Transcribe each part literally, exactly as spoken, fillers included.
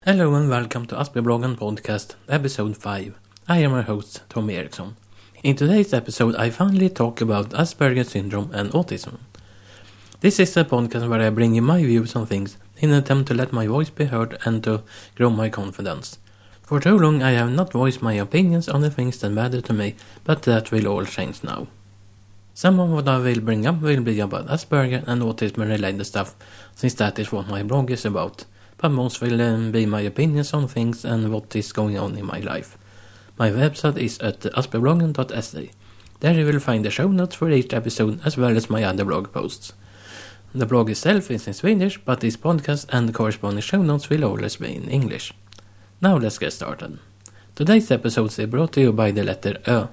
Hello and welcome to Asperbloggen podcast, episode five. I am your host, Tom Eriksson. In today's episode, I finally talk about Asperger's syndrome and autism. This is a podcast where I bring you my views on things in an attempt to let my voice be heard and to grow my confidence. For too long, I have not voiced my opinions on the things that matter to me, but that will all change now. Some of what I will bring up will be about Asperger and autism related stuff, since that is what my blog is about. But most will um, be my opinions on things and what is going on in my life. My website is at asperbloggen dot se. There you will find the show notes for each episode as well as my other blog posts. The blog itself is in Swedish, but this podcast and the corresponding show notes will always be in English. Now let's get started. Today's episode is brought to you by the letter Ö.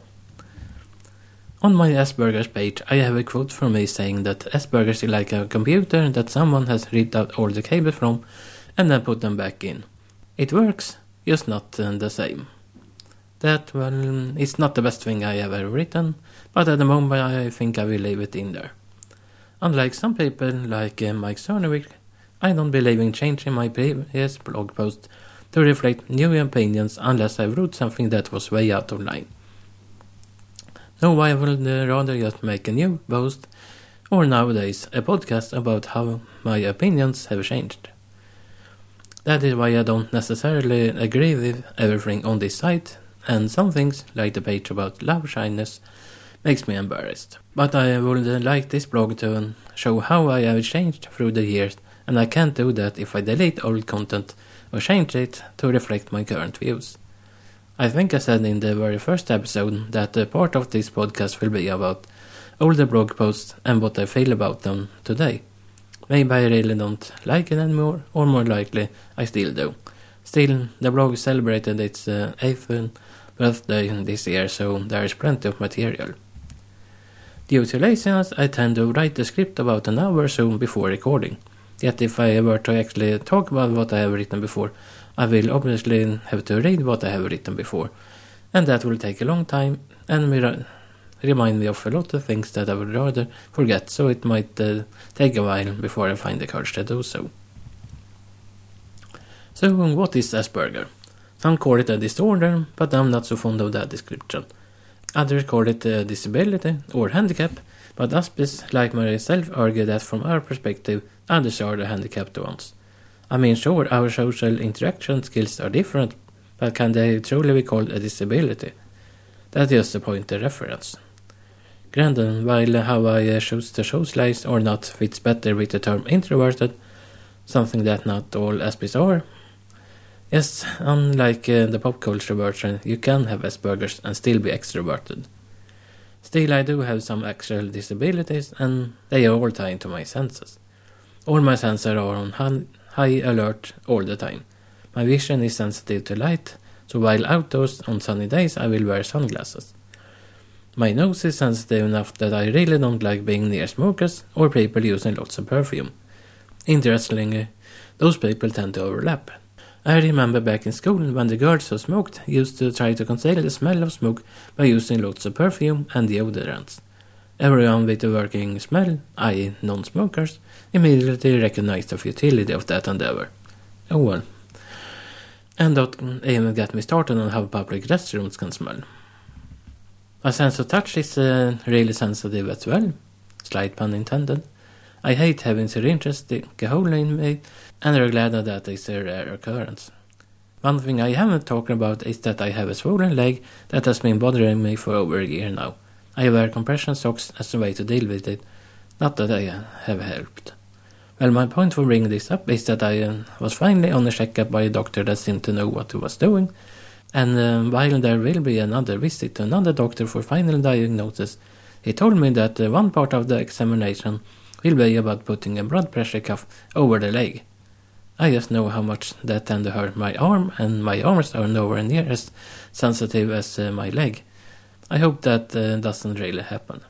On my Asperger's page, I have a quote from me saying that Asperger's is like a computer that someone has ripped out all the cables from and then put them back in. It works, just not uh, the same. That, well, is not the best thing I have ever written, but at the moment I think I will leave it in there. Unlike some people, like uh, Mike Cernovich, I don't believe in changing my previous blog post to reflect new opinions unless I wrote something that was way out of line. No, I would uh, rather just make a new post, or nowadays a podcast about how my opinions have changed. That is why I don't necessarily agree with everything on this site, and some things, like the page about love shyness, makes me embarrassed. But I would like this blog to show how I have changed through the years, and I can't do that if I delete old content or change it to reflect my current views. I think I said in the very first episode that a part of this podcast will be about older blog posts and what I feel about them today. Maybe I really don't like it anymore, or more likely, I still do. Still, the blog celebrated its uh, eighth birthday this year, so there is plenty of material. Due to laziness, I tend to write the script about an hour or so before recording. Yet if I were to actually talk about what I have written before, I will obviously have to read what I have written before. And that will take a long time, and me remind me of a lot of things that I would rather forget, so it might uh, take a while before I find the courage to do so. So, what is Asperger? Some call it a disorder, but I'm not so fond of that description. Others call it a disability or handicap, but Aspis, like myself, argue that from our perspective, others are the handicapped ones. I mean, sure, our social interaction skills are different, but can they truly be called a disability? That is the point of reference. Granted, while how I uh, choose to socialize or not fits better with the term introverted, something that not all Aspis are. Yes, unlike uh, the pop culture version, you can have Asperger's and still be extroverted. Still, I do have some actual disabilities, and they are all tied to my senses. All my senses are on high alert all the time. My vision is sensitive to light, so while outdoors on sunny days I will wear sunglasses. My nose is sensitive enough that I really don't like being near smokers or people using lots of perfume. Interestingly, those people tend to overlap. I remember back in school when the girls who smoked used to try to conceal the smell of smoke by using lots of perfume and deodorants. Everyone with a working smell, that is non-smokers, immediately recognized the futility of that endeavor. Oh well. And don't even get me started on how public restrooms can smell. My sense of touch is uh, really sensitive as well, slight pun intended. I hate having syringes stick a hole in me, and are glad that that is a rare occurrence. One thing I haven't talked about is that I have a swollen leg that has been bothering me for over a year now. I wear compression socks as a way to deal with it, not that I have helped. Well, my point for bringing this up is that I uh, was finally on a checkup by a doctor that seemed to know what he was doing, and uh, while there will be another visit to another doctor for final diagnosis, he told me that uh, one part of the examination will be about putting a blood pressure cuff over the leg. I just know how much that tend to hurt my arm, and my arms are nowhere near as sensitive as uh, my leg. I hope that uh, doesn't really happen.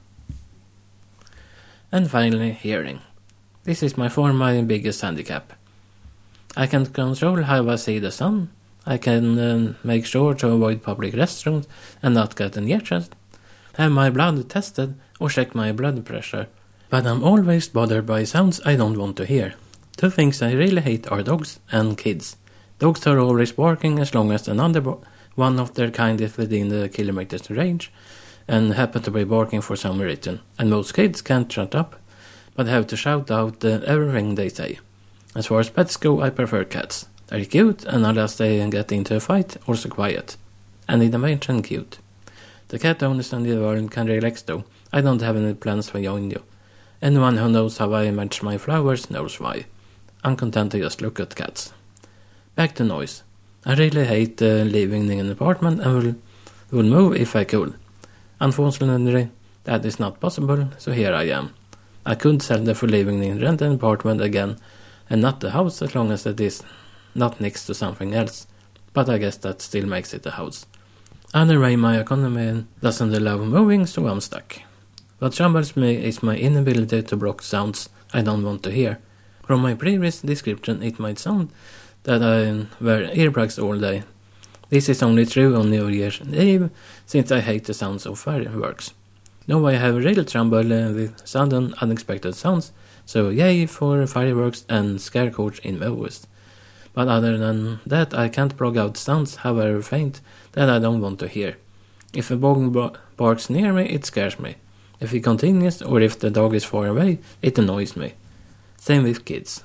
And finally, hearing. This is my for my biggest handicap. I can control how I see the sun. I can uh, make sure to avoid public restrooms and not get injections, have my blood tested or check my blood pressure. But I'm always bothered by sounds I don't want to hear. Two things I really hate are dogs and kids. Dogs are always barking as long as another bo- one of their kind is within the kilometers range and happen to be barking for some reason. And most kids can't shut up, but have to shout out uh, everything they say. As far as pets go, I prefer cats. They're cute, and unless they get into a fight, also quiet. And in the mention cute. The cat owners in the world can relax though. I don't have any plans to join you. Anyone who knows how I match my flowers knows why. I'm content to just look at cats. Back to noise. I really hate uh, living in an apartment and will, will move if I could. Unfortunately, that is not possible, so here I am. I could settle for living in a rented apartment again, and not the house as long as it is not next to something else, but I guess that still makes it a house. Either way, my economy doesn't allow moving, so I'm stuck. What troubles me is my inability to block sounds I don't want to hear. From my previous description, it might sound that I wear earplugs all day. This is only true on New Year's Eve, since I hate the sounds of fireworks. Now I have real trouble uh, with sudden, unexpected sounds, so yay for fireworks and scare coach in movies. But other than that, I can't block out sounds, however faint, that I don't want to hear. If a dog barks near me, it scares me. If he continues, or if the dog is far away, it annoys me. Same with kids.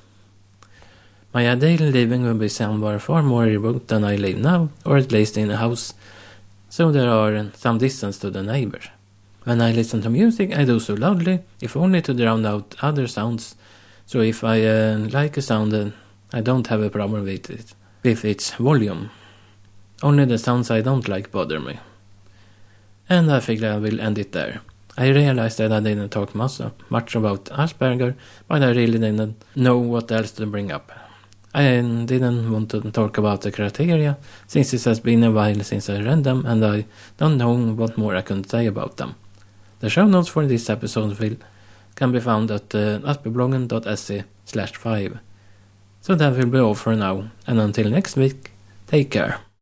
My ideal living will be somewhere far more remote than I live now, or at least in a house, so there are some distance to the neighbors. When I listen to music, I do so loudly, if only to drown out other sounds, so if I uh, like a sound, uh, I don't have a problem with it, with its volume. Only the sounds I don't like bother me. And I think I will end it there. I realized that I didn't talk much, much about Asperger, but I really didn't know what else to bring up. I didn't want to talk about the criteria, since it has been a while since I read them, and I don't know what more I can say about them. The show notes for this episode will, can be found at uh, asperbloggen dot se slash five. So that will be all for now, and until next week, take care.